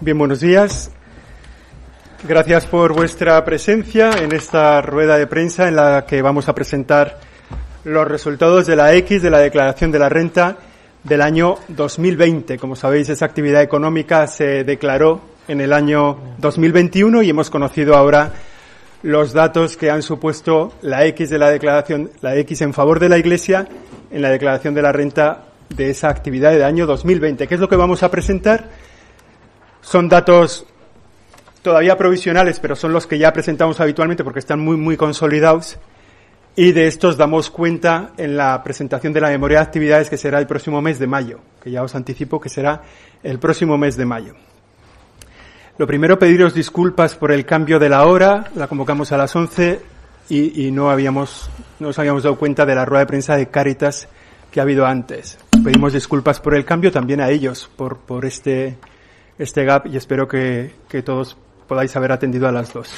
Bien, buenos días. Gracias por vuestra presencia en esta rueda de prensa en la que vamos a presentar los resultados de la X de la Declaración de la Renta del año 2020. Como sabéis, esa actividad económica se declaró en el año 2021 y hemos conocido ahora los datos que han supuesto la X de la declaración, la X en favor de la Iglesia en la declaración de la renta de esa actividad del año 2020. ¿Qué es lo que vamos a presentar? Son datos todavía provisionales, pero son los que ya presentamos habitualmente porque están muy consolidados, y de estos damos cuenta en la presentación de la memoria de actividades, que será el próximo mes de mayo, que ya os anticipo que será el próximo mes de mayo. Lo primero, pediros disculpas por el cambio de la hora. La convocamos a las 11 y no nos habíamos dado cuenta de la rueda de prensa de Cáritas que ha habido antes. Pedimos disculpas por el cambio, también a ellos por este gap, y espero que todos podáis haber atendido a las 2.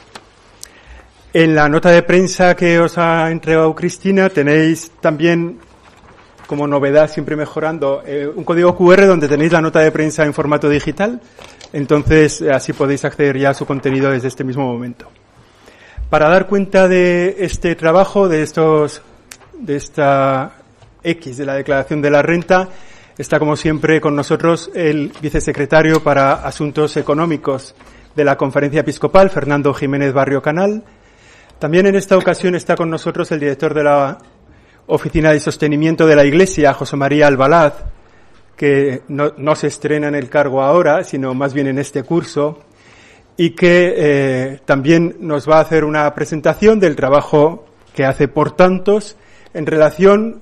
En la nota de prensa que os ha entregado Cristina tenéis también, como novedad, siempre mejorando, un código QR donde tenéis la nota de prensa en formato digital. Entonces, así podéis acceder ya a su contenido desde este mismo momento. Para dar cuenta de este trabajo, de esta X de la Declaración de la Renta, está como siempre con nosotros el vicesecretario para Asuntos Económicos de la Conferencia Episcopal, Fernando Jiménez Barrio Canal. También en esta ocasión está con nosotros el director de la Oficina de Sostenimiento de la Iglesia, José María Albalaz, que no se estrena en el cargo ahora, sino más bien en este curso, y que también nos va a hacer una presentación del trabajo que hace por tantos en relación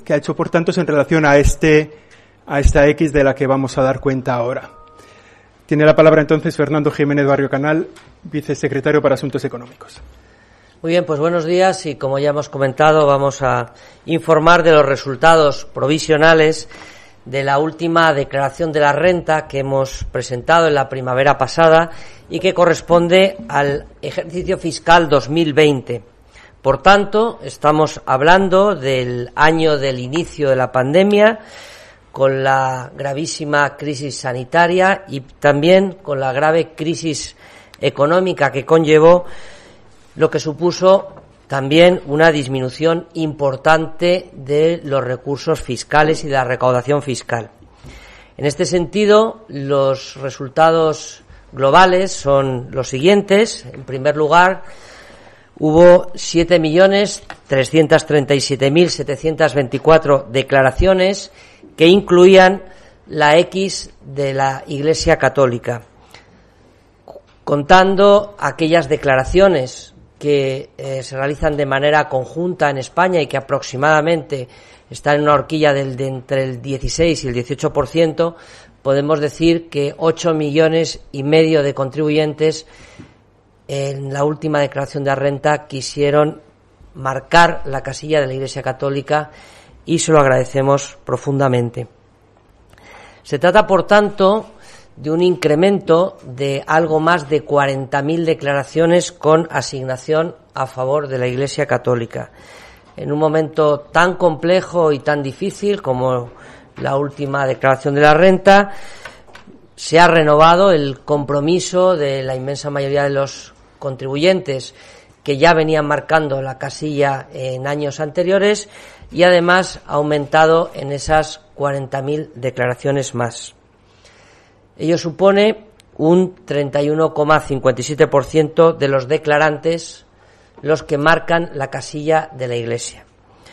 a esta X de la que vamos a dar cuenta ahora. Tiene la palabra entonces Fernando Jiménez Barrio Canal, vicesecretario para Asuntos Económicos. Muy bien, pues buenos días, y como ya hemos comentado, vamos a informar de los resultados provisionales de la última declaración de la renta que hemos presentado en la primavera pasada y que corresponde al ejercicio fiscal 2020. Por tanto, estamos hablando del año del inicio de la pandemia, con la gravísima crisis sanitaria y también con la grave crisis económica que conllevó, lo que supuso también una disminución importante de los recursos fiscales y de la recaudación fiscal. En este sentido, los resultados globales son los siguientes. En primer lugar, hubo 7.337.724 declaraciones que incluían la X de la Iglesia Católica, contando aquellas declaraciones que se realizan de manera conjunta en España y que aproximadamente están en una horquilla de entre el 16 y el 18%, podemos decir que 8,5 millones de contribuyentes en la última declaración de la renta quisieron marcar la casilla de la Iglesia Católica, y se lo agradecemos profundamente. Se trata, por tanto, de un incremento de algo más de 40.000 declaraciones con asignación a favor de la Iglesia Católica. En un momento tan complejo y tan difícil como la última declaración de la renta, se ha renovado el compromiso de la inmensa mayoría de los contribuyentes que ya venían marcando la casilla en años anteriores, y además ha aumentado en esas 40.000 declaraciones más. Ello supone un 31,57% de los declarantes los que marcan la casilla de la Iglesia.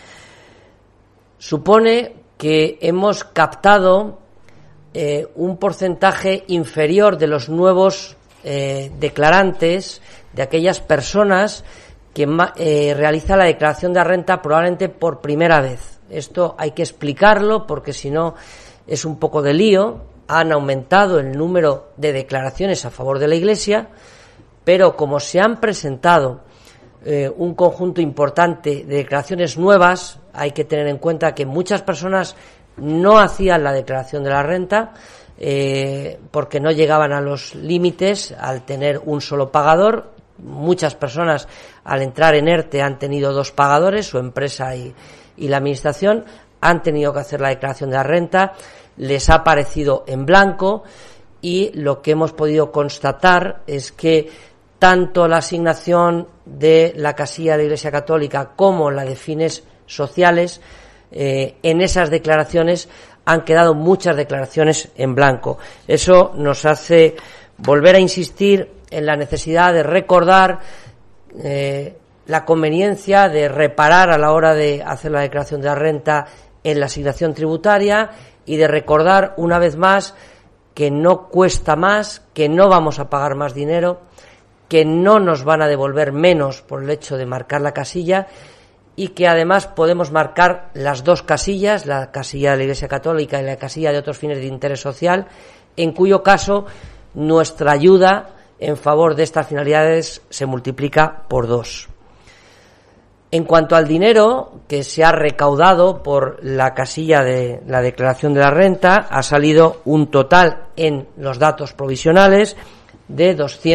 Supone que hemos captado un porcentaje inferior de los nuevos declarantes, de aquellas personas que realiza la declaración de la renta probablemente por primera vez. Esto hay que explicarlo porque si no es un poco de lío. Han aumentado el número de declaraciones a favor de la Iglesia, pero como se han presentado un conjunto importante de declaraciones nuevas, hay que tener en cuenta que muchas personas no hacían la declaración de la renta porque no llegaban a los límites al tener un solo pagador. Muchas personas, al entrar en ERTE, han tenido 2 pagadores, su empresa y la administración, han tenido que hacer la declaración de la renta, les ha aparecido en blanco y lo que hemos podido constatar es que tanto la asignación de la casilla de la Iglesia Católica como la de fines sociales, en esas declaraciones han quedado muchas declaraciones en blanco. Eso nos hace volver a insistir en la necesidad de recordar la conveniencia de reparar a la hora de hacer la declaración de la renta en la asignación tributaria y de recordar una vez más que no cuesta más, que no vamos a pagar más dinero, que no nos van a devolver menos por el hecho de marcar la casilla y que además podemos marcar las dos casillas, la casilla de la Iglesia Católica y la casilla de otros fines de interés social, en cuyo caso nuestra ayuda en favor de estas finalidades se multiplica por 2. En cuanto al dinero que se ha recaudado por la casilla de la declaración de la renta, ha salido un total en los datos provisionales de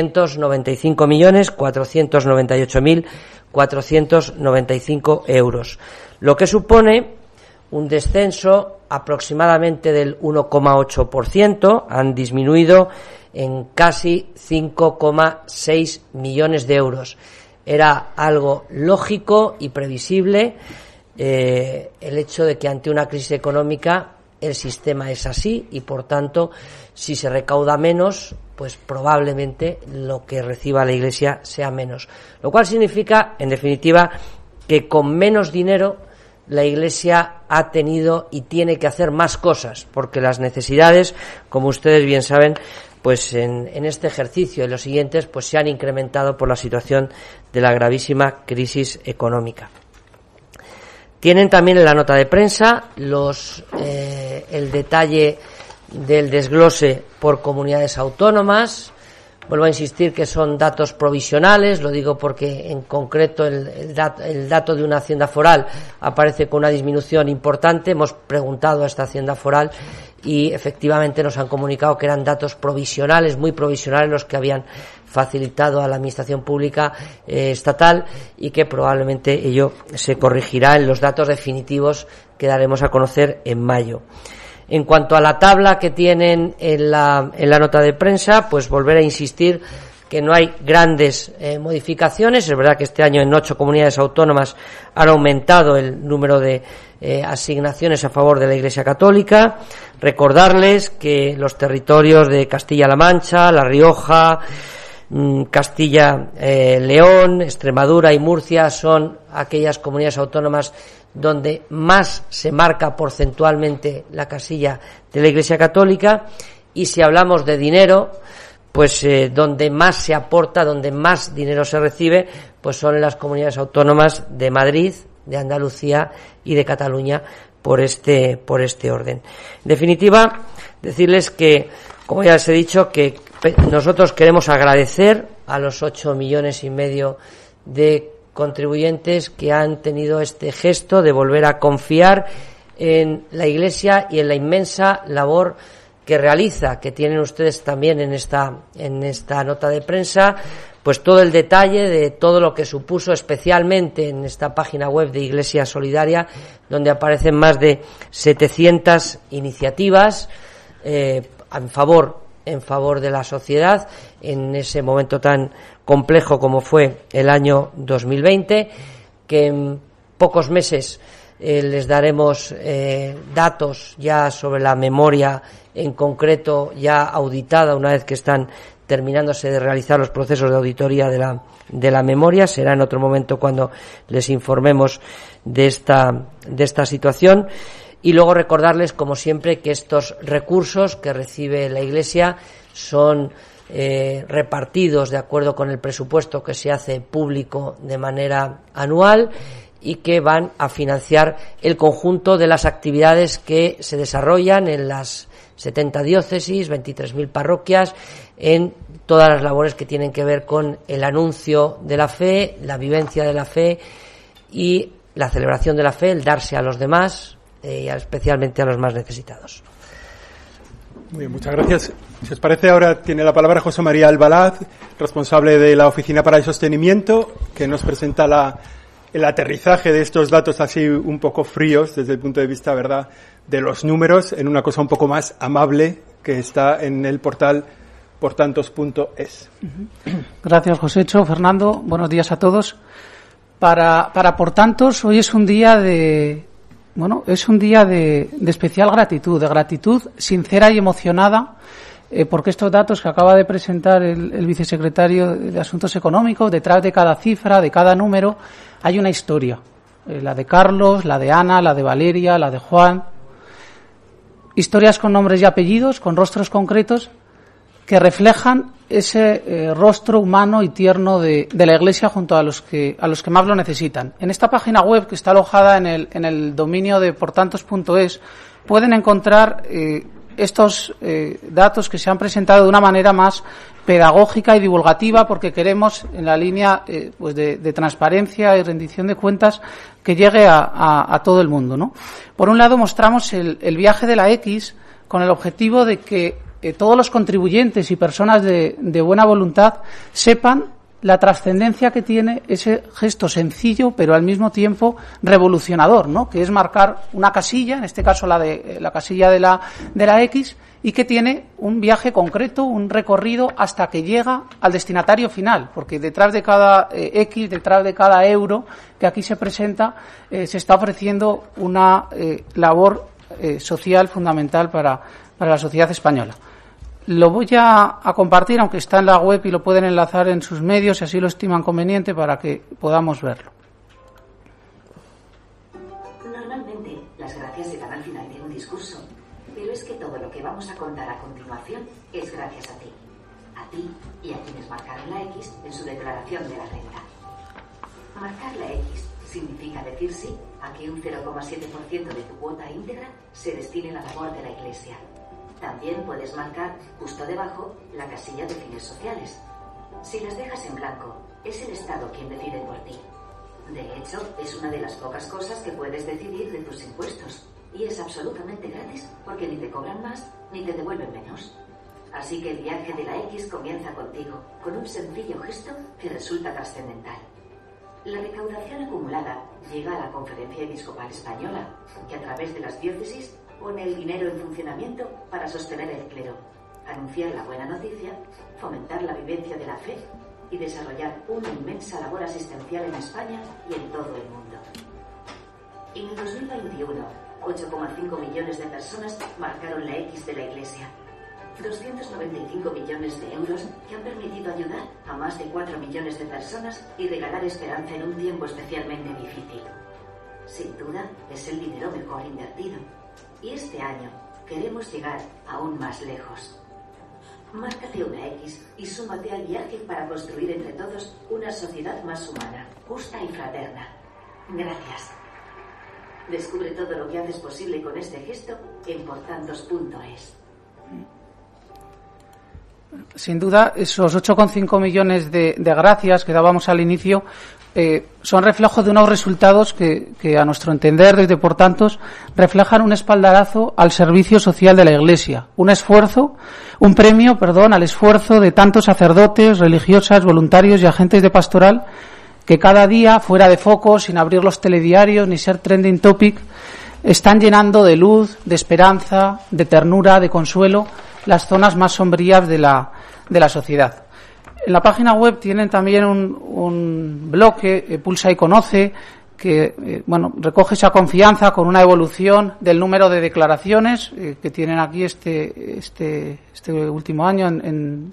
295.498.495 euros, lo que supone un descenso aproximadamente del 1,8%, han disminuido en casi 5,6 millones de euros. Era algo lógico y previsible el hecho de que ante una crisis económica el sistema es así y, por tanto, si se recauda menos, pues probablemente lo que reciba la Iglesia sea menos. Lo cual significa, en definitiva, que con menos dinero la Iglesia ha tenido y tiene que hacer más cosas, porque las necesidades, como ustedes bien saben, pues en este ejercicio y los siguientes pues se han incrementado por la situación de la gravísima crisis económica. Tienen también en la nota de prensa el detalle del desglose por comunidades autónomas. Vuelvo a insistir que son datos provisionales, lo digo porque en concreto el dato de una hacienda foral aparece con una disminución importante. Hemos preguntado a esta hacienda foral y efectivamente nos han comunicado que eran datos provisionales, muy provisionales, los que habían facilitado a la administración pública estatal, y que probablemente ello se corregirá en los datos definitivos que daremos a conocer en mayo. En cuanto a la tabla que tienen en la nota de prensa, pues volver a insistir que no hay grandes modificaciones. Es verdad que este año en 8 comunidades autónomas han aumentado el número de asignaciones a favor de la Iglesia Católica. Recordarles que los territorios de Castilla-La Mancha, La Rioja, Castilla, León, Extremadura y Murcia son aquellas comunidades autónomas donde más se marca porcentualmente la casilla de la Iglesia Católica, y si hablamos de dinero, pues donde más se aporta, donde más dinero se recibe, pues son en las comunidades autónomas de Madrid, de Andalucía y de Cataluña, por este orden. En definitiva, decirles que, como ya les he dicho, que nosotros queremos agradecer a los 8,5 millones de contribuyentes que han tenido este gesto de volver a confiar en la Iglesia y en la inmensa labor que realiza, que tienen ustedes también en esta nota de prensa, pues todo el detalle de todo lo que supuso, especialmente en esta página web de Iglesia Solidaria, donde aparecen más de 700 iniciativas en favor de la sociedad en ese momento tan complejo como fue el año 2020, que en pocos meses les daremos datos ya sobre la memoria en concreto ya auditada, una vez que están terminándose de realizar los procesos de auditoría de la memoria. Será en otro momento cuando les informemos de esta situación. Y luego recordarles, como siempre, que estos recursos que recibe la Iglesia son repartidos de acuerdo con el presupuesto que se hace público de manera anual, y que van a financiar el conjunto de las actividades que se desarrollan en las 70 diócesis, 23.000 parroquias, en todas las labores que tienen que ver con el anuncio de la fe, la vivencia de la fe y la celebración de la fe, el darse a los demás, especialmente a los más necesitados. Muy bien, muchas gracias. Si os parece, ahora tiene la palabra José María Albalaz, responsable de la Oficina para el Sostenimiento, que nos presenta el aterrizaje de estos datos así un poco fríos desde el punto de vista, ¿verdad?, de los números, en una cosa un poco más amable que está en el portal portantos.es. Gracias, Josécho. Fernando, buenos días a todos. Para Portantos, hoy es un día de especial gratitud, de gratitud sincera y emocionada, porque estos datos que acaba de presentar el vicesecretario de Asuntos Económicos, detrás de cada cifra, de cada número, hay una historia. La de Carlos, la de Ana, la de Valeria, la de Juan. Historias con nombres y apellidos, con rostros concretos, que reflejan ese rostro humano y tierno de la Iglesia junto a los que más lo necesitan. En esta página web, que está alojada en el dominio de portantos.es, pueden encontrar estos datos que se han presentado de una manera más pedagógica y divulgativa, porque queremos, en la línea de transparencia y rendición de cuentas, que llegue a todo el mundo, ¿no? Por un lado, mostramos el viaje de la X con el objetivo de que todos los contribuyentes y personas de buena voluntad sepan la trascendencia que tiene ese gesto sencillo, pero al mismo tiempo revolucionador, ¿no? Que es marcar una casilla, en este caso la casilla de la X, y que tiene un viaje concreto, un recorrido hasta que llega al destinatario final, porque detrás de cada X, detrás de cada euro que aquí se presenta, se está ofreciendo una labor social fundamental para la sociedad española. Lo voy a compartir, aunque está en la web y lo pueden enlazar en sus medios si así lo estiman conveniente, para que podamos verlo. Normalmente las gracias llegan al final de un discurso, pero es que todo lo que vamos a contar a continuación es gracias a ti y a quienes marcaron la X en su declaración de la renta. Marcar la X significa decir sí a que un 0,7% de tu cuota íntegra se destine a la labor de la Iglesia. También puedes marcar, justo debajo, la casilla de fines sociales. Si las dejas en blanco, es el Estado quien decide por ti. De hecho, es una de las pocas cosas que puedes decidir de tus impuestos. Y es absolutamente gratis, porque ni te cobran más, ni te devuelven menos. Así que el viaje de la X comienza contigo, con un sencillo gesto que resulta trascendental. La recaudación acumulada llega a la Conferencia Episcopal Española, que a través de las diócesis pone el dinero en funcionamiento para sostener el clero, anunciar la buena noticia, fomentar la vivencia de la fe y desarrollar una inmensa labor asistencial en España y en todo el mundo. En el 2021, 8,5 millones de personas marcaron la X de la Iglesia. 295 millones de euros que han permitido ayudar a más de 4 millones de personas y regalar esperanza en un tiempo especialmente difícil. Sin duda, es el dinero mejor invertido. Y este año queremos llegar aún más lejos. Márcate una X y súmate al viaje para construir entre todos una sociedad más humana, justa y fraterna. Gracias. Descubre todo lo que haces posible con este gesto en portantos.es. Sin duda, esos 8,5 millones de gracias que dábamos al inicio son reflejo de unos resultados que a nuestro entender desde Portantos reflejan un espaldarazo al servicio social de la Iglesia, un premio al esfuerzo de tantos sacerdotes, religiosas, voluntarios y agentes de pastoral que cada día, fuera de foco, sin abrir los telediarios ni ser trending topic, están llenando de luz, de esperanza, de ternura, de consuelo las zonas más sombrías de la sociedad. En la página web tienen también un bloque, Pulsa y Conoce, que recoge esa confianza con una evolución del número de declaraciones que tienen aquí este último año en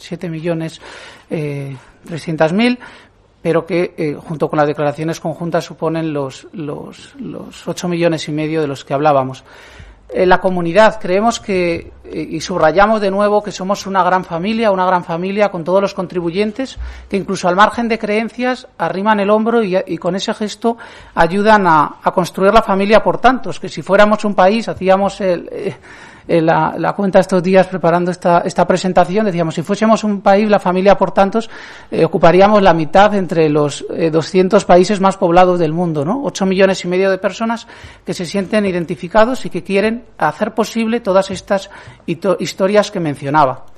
7.300.000, pero que junto con las declaraciones conjuntas suponen los 8 millones y medio de los que hablábamos. La comunidad, creemos que, y subrayamos de nuevo, que somos una gran familia con todos los contribuyentes que incluso al margen de creencias arriman el hombro y con ese gesto ayudan a construir la familia por tantos, que si fuéramos un país, hacíamos la cuenta estos días preparando esta presentación, decíamos, si fuésemos un país, la familia por tantos, ocuparíamos la mitad entre los 200 países más poblados del mundo, ¿no? 8 millones y medio de personas que se sienten identificados y que quieren hacer posible todas estas historias que mencionaba.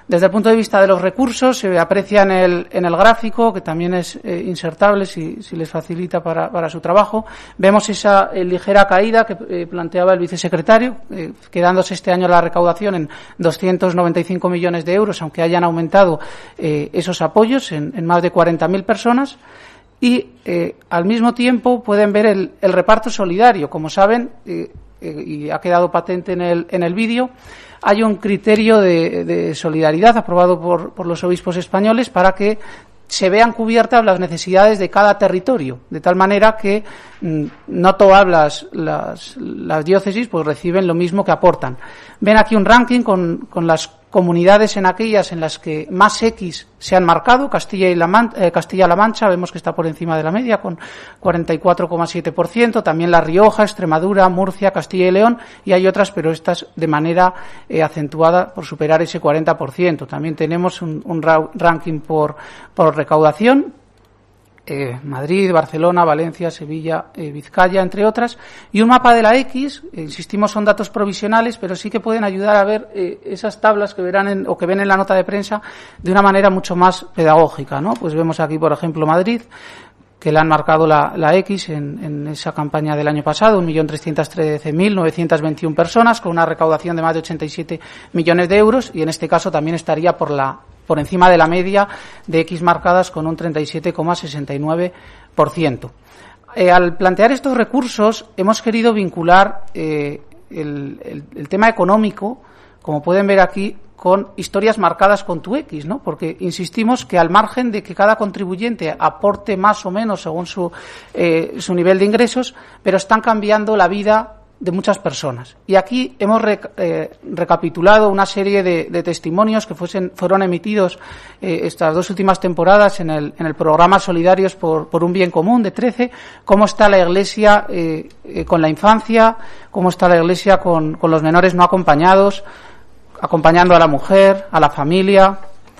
Desde el punto de vista de los recursos, se aprecia en el gráfico, que también es insertable si les facilita para su trabajo. Vemos esa ligera caída que planteaba el vicesecretario, quedándose este año la recaudación en 295 millones de euros, aunque hayan aumentado esos apoyos en más de 40.000 personas. Y al mismo tiempo pueden ver el reparto solidario. Como saben, y ha quedado patente en el vídeo, hay un criterio de solidaridad aprobado por los obispos españoles para que se vean cubiertas las necesidades de cada territorio, de tal manera que no todas las diócesis pues reciben lo mismo que aportan. Ven aquí un ranking con las comunidades en aquellas en las que más X se han marcado. Castilla-La Mancha vemos que está por encima de la media con 44,7%, también La Rioja, Extremadura, Murcia, Castilla y León, y hay otras, pero estas de manera acentuada por superar ese 40%. También tenemos un ranking por recaudación. Madrid, Barcelona, Valencia, Sevilla, Vizcaya, entre otras, y un mapa de la X. Insistimos, son datos provisionales, pero sí que pueden ayudar a ver esas tablas que verán o que ven en la nota de prensa de una manera mucho más pedagógica, ¿no? Pues vemos aquí, por ejemplo, Madrid, que le han marcado la X en esa campaña del año pasado, 1.313.921 personas, con una recaudación de más de 87 millones de euros, y en este caso también estaría por encima de la media de X marcadas con un 37,69%. Al plantear estos recursos hemos querido vincular el tema económico, como pueden ver aquí, con historias marcadas con tu X, ¿no? Porque insistimos que al margen de que cada contribuyente aporte más o menos según su nivel de ingresos, pero están cambiando la vida de muchas personas. Y aquí hemos recapitulado una serie de testimonios que fueron emitidos estas dos últimas temporadas en el programa Solidarios por un Bien Común de 13, cómo está la Iglesia con la infancia, cómo está la Iglesia con los menores no acompañados, acompañando a la mujer, a la familia,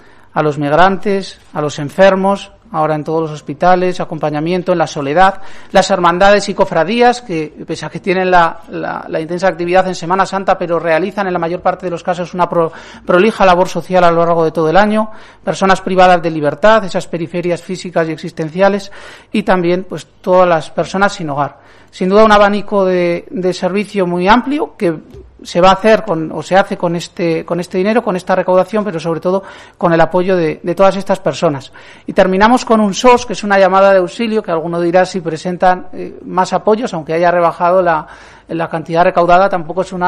a los migrantes, a los enfermos, ahora en todos los hospitales, acompañamiento en la soledad, las hermandades y cofradías, que pese a que tienen la intensa actividad en Semana Santa, pero realizan en la mayor parte de los casos una prolija labor social a lo largo de todo el año, personas privadas de libertad, esas periferias físicas y existenciales, y también pues todas las personas sin hogar. Sin duda un abanico de servicio muy amplio que se va a hacer se hace con este dinero, con esta recaudación, pero sobre todo con el apoyo de todas estas personas. Y terminamos con un SOS, que es una llamada de auxilio, que alguno dirá si presentan más apoyos, aunque haya rebajado la cantidad recaudada, tampoco es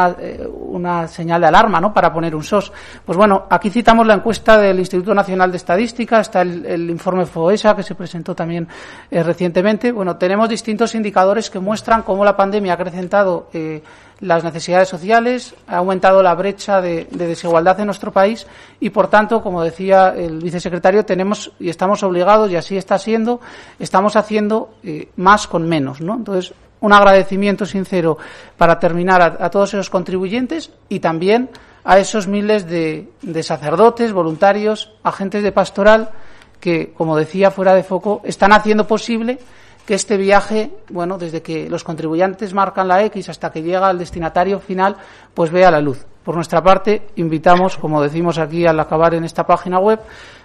una señal de alarma, ¿no?, para poner un SOS. Pues bueno, aquí citamos la encuesta del Instituto Nacional de Estadística, está el informe FOESA, que se presentó también recientemente. Bueno, tenemos distintos indicadores que muestran cómo la pandemia ha acrecentado las necesidades sociales, ha aumentado la brecha de desigualdad en nuestro país y, por tanto, como decía el vicesecretario, tenemos y estamos obligados, y así está siendo, estamos haciendo más con menos, ¿no? Entonces, un agradecimiento sincero para terminar a todos esos contribuyentes y también a esos miles de sacerdotes, voluntarios, agentes de pastoral que, como decía fuera de foco, están haciendo posible que este viaje, bueno, desde que los contribuyentes marcan la X hasta que llega al destinatario final, pues vea la luz. Por nuestra parte, invitamos, como decimos aquí al acabar en esta página web,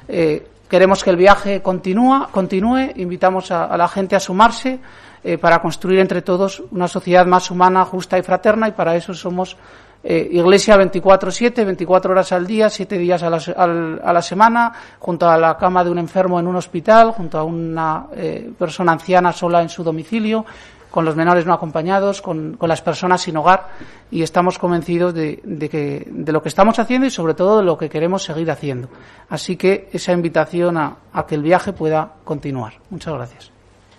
queremos que el viaje continúe, invitamos a la gente a sumarse para construir entre todos una sociedad más humana, justa y fraterna, y para eso somos Iglesia 24/7, 24 horas al día, 7 días a la semana, junto a la cama de un enfermo en un hospital, junto a una persona anciana sola en su domicilio, con los menores no acompañados, con las personas sin hogar, y estamos convencidos de lo que estamos haciendo y sobre todo de lo que queremos seguir haciendo. Así que esa invitación a que el viaje pueda continuar. Muchas gracias.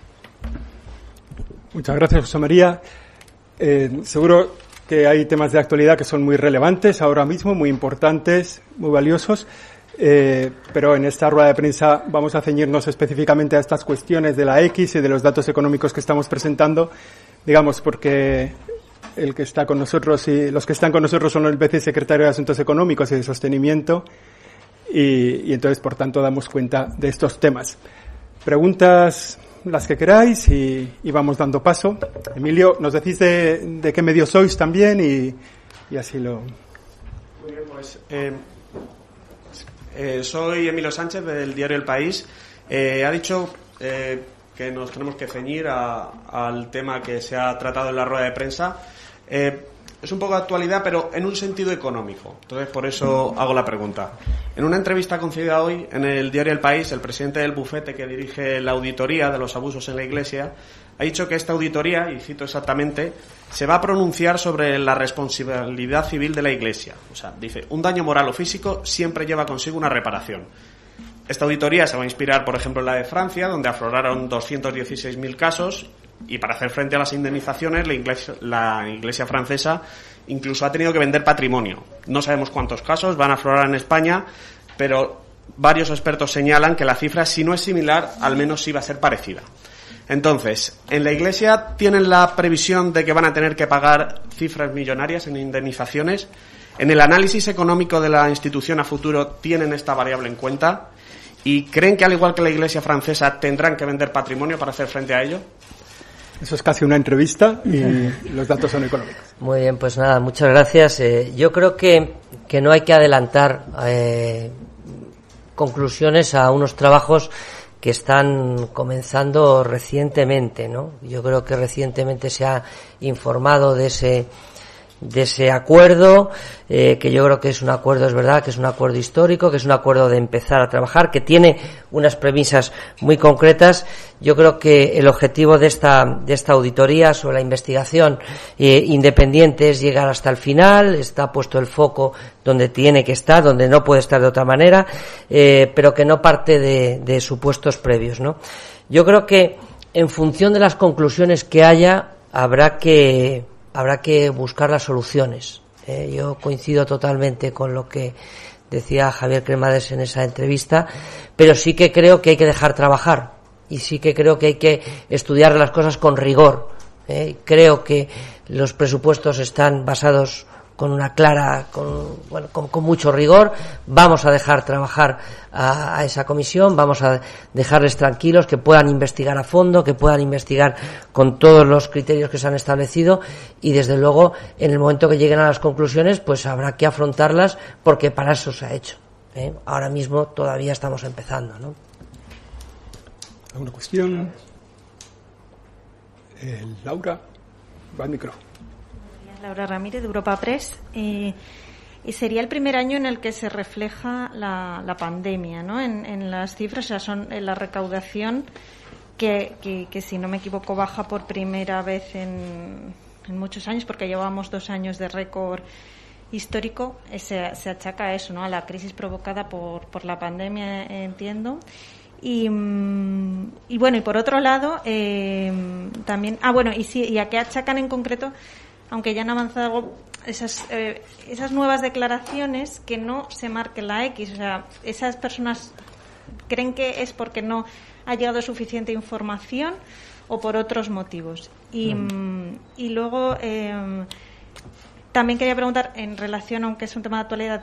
Muchas gracias, José María. Seguro que hay temas de actualidad que son muy relevantes ahora mismo, muy importantes, muy valiosos, pero en esta rueda de prensa vamos a ceñirnos específicamente a estas cuestiones de la X y de los datos económicos que estamos presentando, digamos, porque el que está con nosotros y los que están con nosotros son el vicesecretario de Asuntos Económicos y de Sostenimiento, y entonces, por tanto, damos cuenta de estos temas. Preguntas las que queráis y vamos dando paso. Emilio, nos decís de qué medio sois también y así lo... Muy bien, pues Soy Emilio Sánchez del diario El País. Ha dicho que nos tenemos que ceñir al tema que se ha tratado en la rueda de prensa. Es un poco de actualidad, pero en un sentido económico. Entonces, por eso hago la pregunta. En una entrevista concedida hoy en el diario El País, el presidente del bufete que dirige la auditoría de los abusos en la Iglesia ha dicho que esta auditoría, y cito exactamente, se va a pronunciar sobre la responsabilidad civil de la Iglesia. O sea, dice, un daño moral o físico siempre lleva consigo una reparación. Esta auditoría se va a inspirar, por ejemplo, en la de Francia, donde afloraron 216.000 casos, y para hacer frente a las indemnizaciones, la Iglesia francesa incluso ha tenido que vender patrimonio. No sabemos cuántos casos van a aflorar en España, pero varios expertos señalan que la cifra, si no es similar, al menos sí va a ser parecida. Entonces, ¿en la Iglesia tienen la previsión de que van a tener que pagar cifras millonarias en indemnizaciones? ¿En el análisis económico de la institución a futuro tienen esta variable en cuenta? ¿Y creen que, al igual que la Iglesia francesa, tendrán que vender patrimonio para hacer frente a ello? Eso es casi una entrevista y los datos son económicos. Muy bien, pues nada, muchas gracias. Yo creo que no hay que adelantar conclusiones a unos trabajos que están comenzando recientemente, ¿no? Yo creo que recientemente se ha informado de ese acuerdo, que yo creo que es un acuerdo, es verdad, que es un acuerdo histórico, que es un acuerdo de empezar a trabajar, que tiene unas premisas muy concretas. Yo creo que el objetivo de esta auditoría sobre la investigación independiente es llegar hasta el final. Está puesto el foco donde tiene que estar, donde no puede estar de otra manera, pero que no parte de supuestos previos, ¿no? Yo creo que en función de las conclusiones que haya, habrá que buscar las soluciones. Yo coincido totalmente con lo que decía Javier Cremades en esa entrevista, pero sí que creo que hay que dejar trabajar y sí que creo que hay que estudiar las cosas con rigor. Creo que los presupuestos están basados con una clara, con mucho rigor. Vamos a dejar trabajar a esa comisión, vamos a dejarles tranquilos, que puedan investigar a fondo, que puedan investigar con todos los criterios que se han establecido, y desde luego en el momento que lleguen a las conclusiones pues habrá que afrontarlas, porque para eso se ha hecho. Ahora mismo todavía estamos empezando, ¿no? ¿Alguna cuestión? Laura, va al micro. Laura Ramírez, de Europa Press. Y sería el primer año en el que se refleja la pandemia, ¿no? En las cifras, o sea, son en la recaudación que si no me equivoco baja por primera vez en muchos años, porque llevamos 2 años de récord histórico. Se achaca a eso, ¿no? A la crisis provocada por la pandemia, entiendo. Y bueno, y por otro lado también y a qué achacan en concreto, aunque ya han avanzado algo, esas nuevas declaraciones, que no se marque la X. O sea, esas personas creen que es porque no ha llegado suficiente información o por otros motivos. Y luego también quería preguntar, en relación, aunque es un tema de actualidad,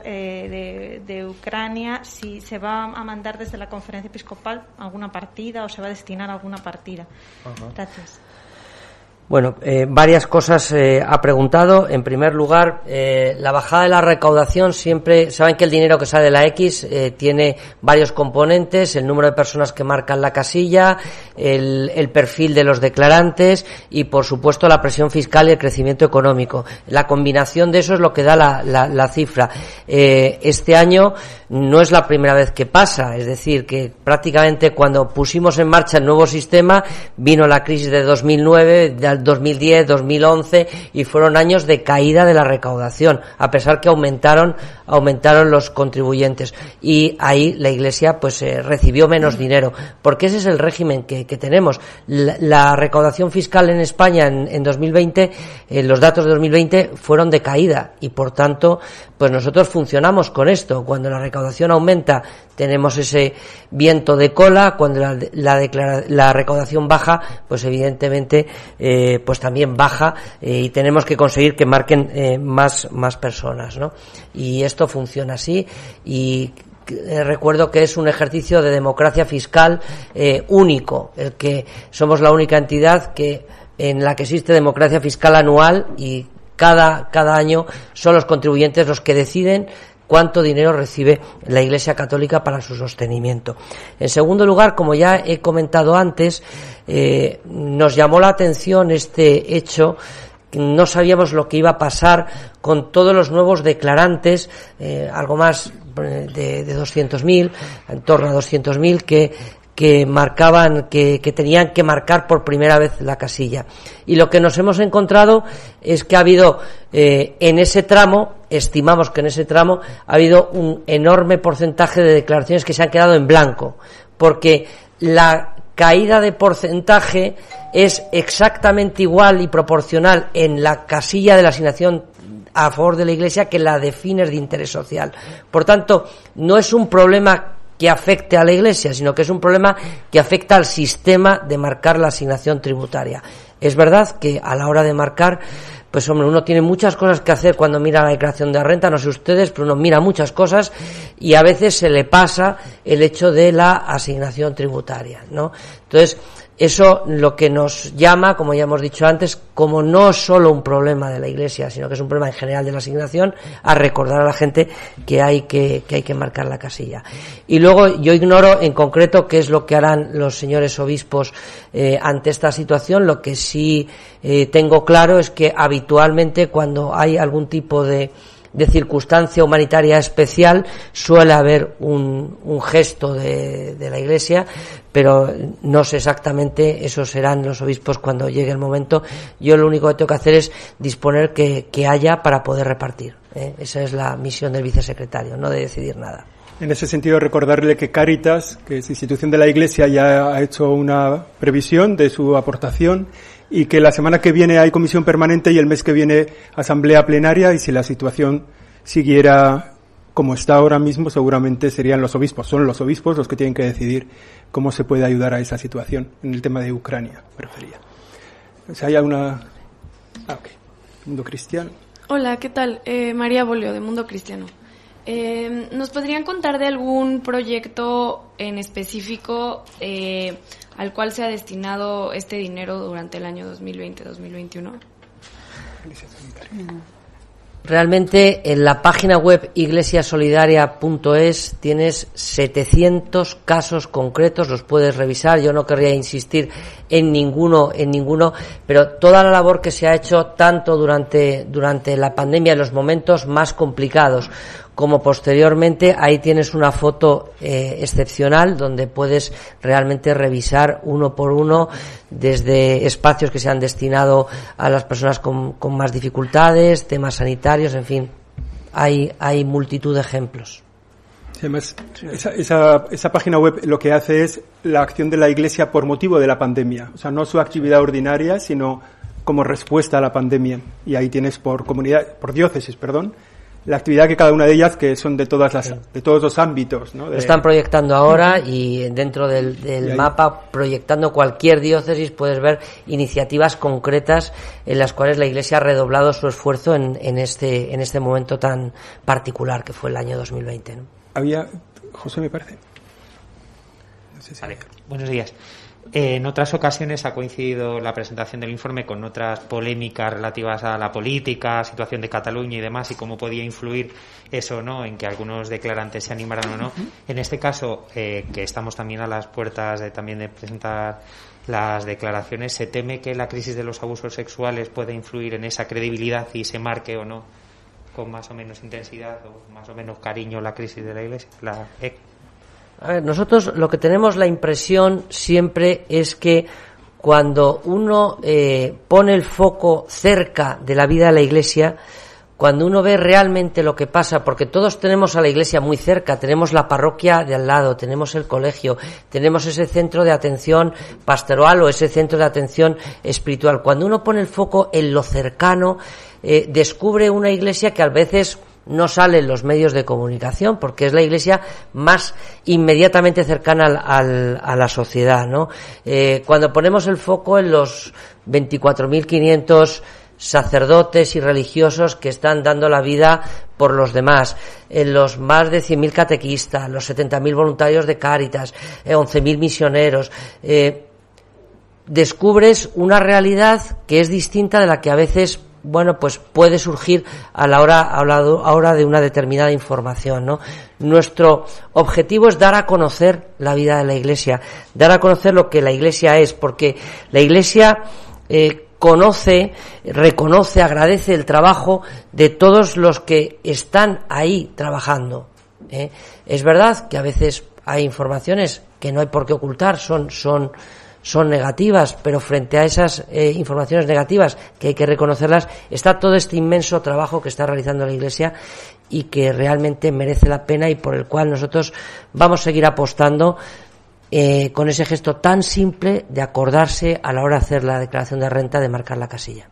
de Ucrania, si se va a mandar desde la Conferencia Episcopal alguna partida o se va a destinar alguna partida. Uh-huh. Gracias. Bueno, varias cosas ha preguntado. En primer lugar, la bajada de la recaudación siempre, saben que el dinero que sale de la X tiene varios componentes: el número de personas que marcan la casilla, el perfil de los declarantes y, por supuesto, la presión fiscal y el crecimiento económico. La combinación de eso es lo que da la cifra. Este año no es la primera vez que pasa, es decir, que prácticamente cuando pusimos en marcha el nuevo sistema vino la crisis de 2009, de 2010, 2011, y fueron años de caída de la recaudación, a pesar que aumentaron los contribuyentes, y ahí la Iglesia pues recibió menos dinero, porque ese es el régimen que tenemos. La recaudación fiscal en España en 2020, los datos de 2020 fueron de caída, y por tanto pues nosotros funcionamos con esto. Cuando la recaudación aumenta tenemos ese viento de cola, cuando la recaudación baja, pues evidentemente pues también baja, y tenemos que conseguir que marquen más personas, ¿no? Y esto funciona así, y recuerdo que es un ejercicio de democracia fiscal único, el que somos la única entidad en la que existe democracia fiscal anual, y cada año son los contribuyentes los que deciden cuánto dinero recibe la Iglesia Católica para su sostenimiento. En segundo lugar, como ya he comentado antes, nos llamó la atención este hecho. No sabíamos lo que iba a pasar con todos los nuevos declarantes, algo más de 200.000, en torno a 200.000, que marcaban, que tenían que marcar por primera vez la casilla. Y lo que nos hemos encontrado es que ha habido en ese tramo, estimamos que en ese tramo ha habido un enorme porcentaje de declaraciones que se han quedado en blanco, porque la caída de porcentaje es exactamente igual y proporcional en la casilla de la asignación a favor de la Iglesia que la de fines de interés social. Por tanto, no es un problema que afecte a la Iglesia, sino que es un problema que afecta al sistema de marcar la asignación tributaria. Es verdad que a la hora de marcar, pues hombre, uno tiene muchas cosas que hacer cuando mira la declaración de la renta, no sé ustedes, pero uno mira muchas cosas y a veces se le pasa el hecho de la asignación tributaria, ¿no? Entonces, eso lo que nos llama, como ya hemos dicho antes, como no solo un problema de la Iglesia, sino que es un problema en general de la asignación, a recordar a la gente que hay que marcar la casilla. Y luego yo ignoro en concreto qué es lo que harán los señores obispos ante esta situación. Lo que sí tengo claro es que habitualmente cuando hay algún tipo de circunstancia humanitaria especial suele haber un gesto de la Iglesia, pero no sé exactamente, esos serán los obispos cuando llegue el momento. Yo lo único que tengo que hacer es disponer que haya para poder repartir, Esa es la misión del vicesecretario, no de decidir nada. En ese sentido, recordarle que Cáritas, que es institución de la Iglesia, ya ha hecho una previsión de su aportación y que la semana que viene hay comisión permanente y el mes que viene asamblea plenaria, y si la situación siguiera como está ahora mismo, seguramente serían los obispos. Son los obispos los que tienen que decidir cómo se puede ayudar a esa situación. En el tema de Ucrania, me refería. O sea, hay alguna... ok. Mundo Cristiano. Hola, ¿qué tal? María Bolio, de Mundo Cristiano. ¿Nos podrían contar de algún proyecto en específico al cual se ha destinado este dinero durante el año 2020-2021? Realmente en la página web iglesiasolidaria.es tienes 700 casos concretos, los puedes revisar. Yo no querría insistir en ninguno, pero toda la labor que se ha hecho tanto durante la pandemia, en los momentos más complicados, como posteriormente, ahí tienes una foto excepcional donde puedes realmente revisar uno por uno, desde espacios que se han destinado a las personas con más dificultades, temas sanitarios, en fin, hay multitud de ejemplos. Además, esa página web lo que hace es la acción de la Iglesia por motivo de la pandemia, o sea, no su actividad ordinaria, sino como respuesta a la pandemia. Y ahí tienes por diócesis, la actividad que cada una de ellas, que son de todos los ámbitos, ¿no? Lo están proyectando ahora, y dentro del mapa, proyectando cualquier diócesis, puedes ver iniciativas concretas en las cuales la Iglesia ha redoblado su esfuerzo en este momento tan particular que fue el año 2020, ¿no? Había... José, me parece. No sé si... Vale. Buenos días. En otras ocasiones ha coincidido la presentación del informe con otras polémicas relativas a la política, situación de Cataluña y demás, y cómo podía influir eso, ¿no?, en que algunos declarantes se animaran o no. En este caso, que estamos también a las puertas de presentar las declaraciones, ¿se teme que la crisis de los abusos sexuales pueda influir en esa credibilidad y se marque o no con más o menos intensidad o más o menos cariño la crisis de la Iglesia? A ver, nosotros lo que tenemos la impresión siempre es que cuando uno pone el foco cerca de la vida de la Iglesia, cuando uno ve realmente lo que pasa, porque todos tenemos a la Iglesia muy cerca, tenemos la parroquia de al lado, tenemos el colegio, tenemos ese centro de atención pastoral o ese centro de atención espiritual. Cuando uno pone el foco en lo cercano, descubre una Iglesia que a veces no sale en los medios de comunicación, porque es la Iglesia más inmediatamente cercana a la sociedad, ¿no? Cuando ponemos el foco en los 24.500 sacerdotes y religiosos que están dando la vida por los demás, en los más de 100.000 catequistas, los 70.000 voluntarios de Cáritas, 11.000 misioneros, descubres una realidad que es distinta de la que a veces bueno, pues puede surgir a la hora de una determinada información, ¿no? Nuestro objetivo es dar a conocer la vida de la Iglesia, dar a conocer lo que la Iglesia es, porque la Iglesia conoce, reconoce, agradece el trabajo de todos los que están ahí trabajando. Es verdad que a veces hay informaciones que no hay por qué ocultar, son negativas, pero frente a esas informaciones negativas, que hay que reconocerlas, está todo este inmenso trabajo que está realizando la Iglesia y que realmente merece la pena y por el cual nosotros vamos a seguir apostando con ese gesto tan simple de acordarse a la hora de hacer la declaración de renta de marcar la casilla.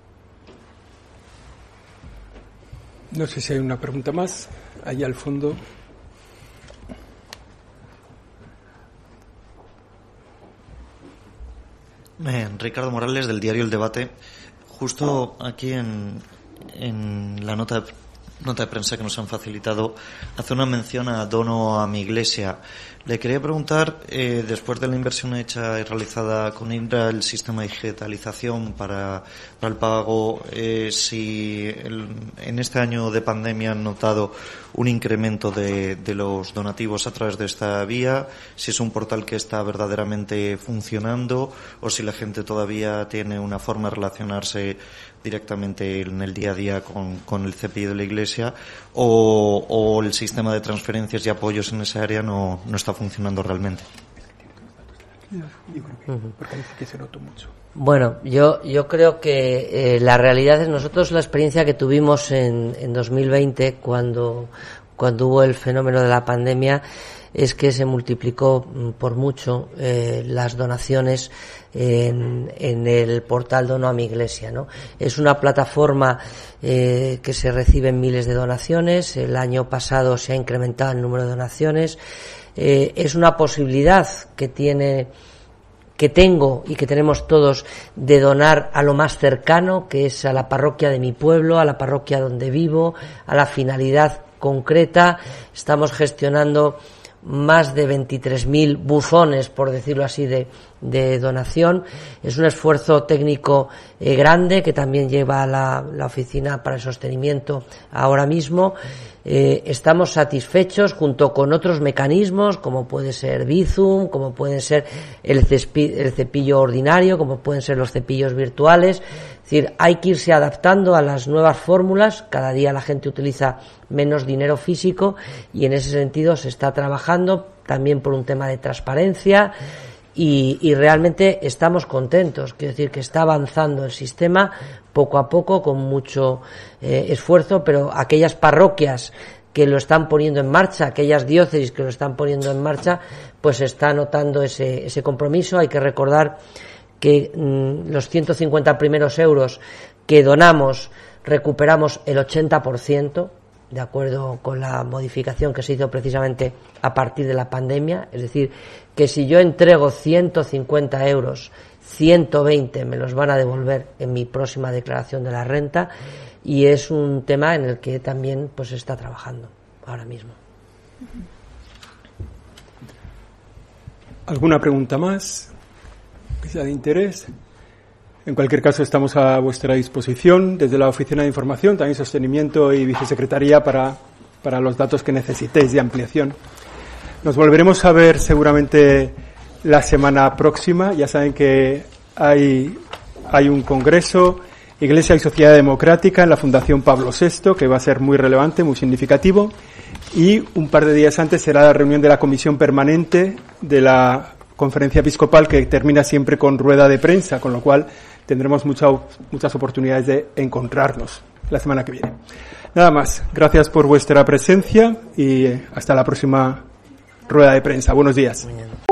No sé si hay una pregunta más, allá al fondo. Ricardo Morales, del diario El Debate. Justo aquí en la nota de prensa que nos han facilitado, hace una mención a dono a mi iglesia. Le quería preguntar, después de la inversión hecha y realizada con INRA, el sistema de digitalización para el pago, si en este año de pandemia han notado un incremento de los donativos a través de esta vía, si es un portal que está verdaderamente funcionando o si la gente todavía tiene una forma de relacionarse directamente en el día a día con el CPI de la Iglesia o el sistema de transferencias y apoyos en esa área no está funcionando realmente. Porque dice que se notó mucho. Bueno, yo creo que la realidad es nosotros la experiencia que tuvimos en 2020 cuando hubo el fenómeno de la pandemia es que se multiplicó por mucho las donaciones en el portal Dono a mi Iglesia, ¿no? Es una plataforma que se reciben miles de donaciones. El año pasado se ha incrementado el número de donaciones. Es una posibilidad que tengo y que tenemos todos de donar a lo más cercano, que es a la parroquia de mi pueblo, a la parroquia donde vivo, a la finalidad concreta. Estamos gestionando más de 23.000 buzones, por decirlo así, de donación. Es un esfuerzo técnico grande que también lleva la Oficina para el Sostenimiento ahora mismo. Estamos satisfechos junto con otros mecanismos como puede ser Bizum, como pueden ser el cepillo ordinario, como pueden ser los cepillos virtuales. Es decir, hay que irse adaptando a las nuevas fórmulas. Cada día la gente utiliza menos dinero físico y en ese sentido se está trabajando también por un tema de transparencia y realmente estamos contentos. Quiero decir que está avanzando el sistema poco a poco con mucho esfuerzo, pero aquellas parroquias que lo están poniendo en marcha, aquellas diócesis que lo están poniendo en marcha, pues se está notando ese compromiso. Hay que recordar que los 150 primeros euros que donamos recuperamos el 80%, de acuerdo con la modificación que se hizo precisamente a partir de la pandemia. Es decir, que si yo entrego 150 euros, 120 me los van a devolver en mi próxima declaración de la renta, y es un tema en el que también pues se está trabajando ahora mismo. ¿Alguna pregunta más que sea de interés? En cualquier caso, estamos a vuestra disposición desde la Oficina de Información, también Sostenimiento y Vicesecretaría para los datos que necesitéis de ampliación. Nos volveremos a ver seguramente la semana próxima. Ya saben que hay un congreso Iglesia y Sociedad Democrática en la Fundación Pablo VI, que va a ser muy relevante, muy significativo, y un par de días antes será la reunión de la Comisión Permanente de la Conferencia Episcopal, que termina siempre con rueda de prensa, con lo cual tendremos muchas oportunidades de encontrarnos la semana que viene. Nada más, gracias por vuestra presencia y hasta la próxima rueda de prensa. Buenos días.